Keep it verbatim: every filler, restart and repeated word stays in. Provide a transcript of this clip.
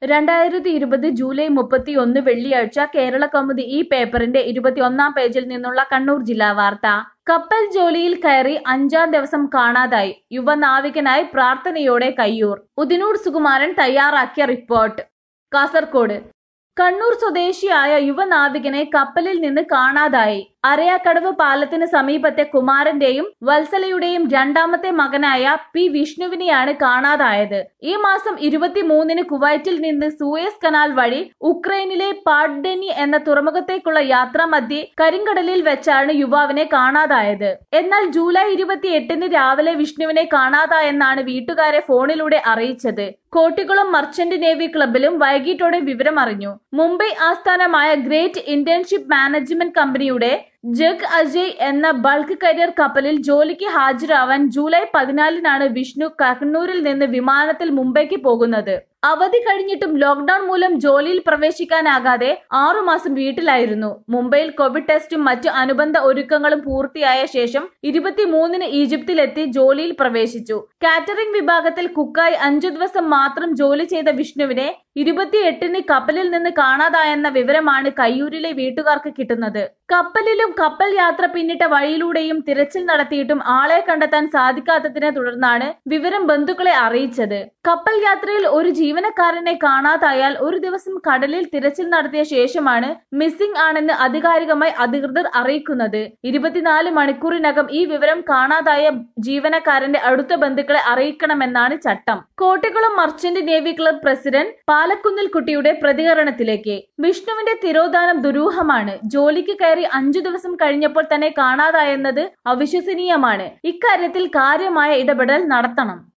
രണ്ടായിരത്തി ഇരുപത് ജൂലൈ മുപ്പത്തിയൊന്ന് വെള്ളിയാഴ്ച കേരള കൗമുദി ഈ പേപ്പറിന്റെ ഇരുപത്തിയൊന്നാം പേജിൽ നിന്നുള്ള കണ്ണൂർ ജില്ലാ വാർത്ത. കപ്പൽ ജോലിയിൽ കയറി അഞ്ചാം ദിവസം കാണാതായി യുവനാവികനായി പ്രാർത്ഥനയോടെ കയ്യൂർ. ഉദിനൂർ സുകുമാരൻ തയ്യാറാക്കിയ റിപ്പോർട്ട്. കാസർകോട് കണ്ണൂർ സ്വദേശിയായ യുവനാവികനെ കപ്പലിൽ നിന്ന് കാണാതായി. അരയാക്കടവ് പാലത്തിന് സമീപത്തെ കുമാരന്റെയും വത്സലയുടെയും രണ്ടാമത്തെ മകനായ പി വിഷ്ണുവിനെയാണ് കാണാതായത്. ഈ മാസം ഇരുപത്തിമൂന്നിന് കുവൈറ്റിൽ നിന്ന് സൂയസ് കനാൽ വഴി ഉക്രൈനിലെ പാഡ്ഡെനി എന്ന തുറമുഖത്തേക്കുള്ള യാത്രാമധ്യേ കരിങ്കടലിൽ വെച്ചാണ് യുവാവിനെ കാണാതായത്. എന്നാൽ ജൂലൈ ഇരുപത്തിയെട്ടിന് രാവിലെ വിഷ്ണുവിനെ കാണാതായെന്നാണ് വീട്ടുകാരെ ഫോണിലൂടെ അറിയിച്ചത്. കോട്ടിക്കുളം മർച്ചന്റ് നേവി ക്ലബിലും വൈകിട്ടോടെ വിവരം അറിഞ്ഞു. മുംബൈ ആസ്ഥാനമായ ഗ്രേറ്റ് ഇന്റേൺഷിപ്പ് മാനേജ്മെന്റ് കമ്പനിയുടെ ജഗ് അജയ് എന്ന ബൾക്ക് കരിയർ കപ്പലിൽ ജോലിക്ക് ഹാജരാവാൻ ജൂലൈ പതിനാലിനാണ് വിഷ്ണു കണ്ണൂരിൽ നിന്ന് വിമാനത്തിൽ മുംബൈക്ക് പോകുന്നത്. അവധി കഴിഞ്ഞിട്ടും ലോക്ഡൌൺ മൂലം ജോലിയിൽ പ്രവേശിക്കാനാകാതെ ആറുമാസം വീട്ടിലായിരുന്നു. മുംബൈയിൽ കോവിഡ് ടെസ്റ്റും മറ്റു അനുബന്ധ ഒരുക്കങ്ങളും പൂർത്തിയായ ശേഷം ഇരുപത്തിമൂന്നിന് ഈജിപ്തിലെത്തി ജോലിയിൽ പ്രവേശിച്ചു. കാറ്ററിംഗ് വിഭാഗത്തിൽ കുക്കായി അഞ്ചു ദിവസം മാത്രം ജോലി ചെയ്ത വിഷ്ണുവിനെ ഇരുപത്തിയെട്ടിന് കപ്പലിൽ നിന്ന് കാണാതായെന്ന വിവരമാണ് കയ്യൂരിലെ വീട്ടുകാർക്ക് കിട്ടുന്നത്. കപ്പലിലും കപ്പൽ യാത്ര പിന്നിട്ട വഴിയിലൂടെയും തിരച്ചിൽ നടത്തിയിട്ടും ആളെ കണ്ടെത്താൻ സാധിക്കാത്തതിനെ തുടർന്നാണ് വിവരം ബന്ധുക്കളെ അറിയിച്ചത്. കപ്പൽ യാത്രയിൽ ഒരു ജീവനക്കാരനെ കാണാതായാൽ ഒരു ദിവസം കടലിൽ തിരച്ചിൽ നടത്തിയ ശേഷമാണ് മിസ്സിംഗ് ആണെന്ന് ആധികാരികമായി അധികൃതർ അറിയിക്കുന്നത്. ഇരുപത്തിനാല് മണിക്കൂറിനകം ഈ വിവരം കാണാതായ ജീവനക്കാരന്റെ അടുത്ത ബന്ധുക്കളെ അറിയിക്കണമെന്നാണ് ചട്ടം. Kottikulam merchant navy club president പാലക്കുന്നിൽ കുട്ടിയുടെ പ്രതികരണത്തിലേക്ക്. വിഷ്ണുവിന്റെ തിരോധാനം ദുരൂഹമാണ്. ജോലിക്ക് കയറി അഞ്ചു ദിവസം കഴിഞ്ഞപ്പോൾ തന്നെ കാണാതായെന്നത് അവിശ്വസനീയമാണ്. ഇക്കാര്യത്തിൽ കാര്യമായ ഇടപെടൽ നടത്തണം.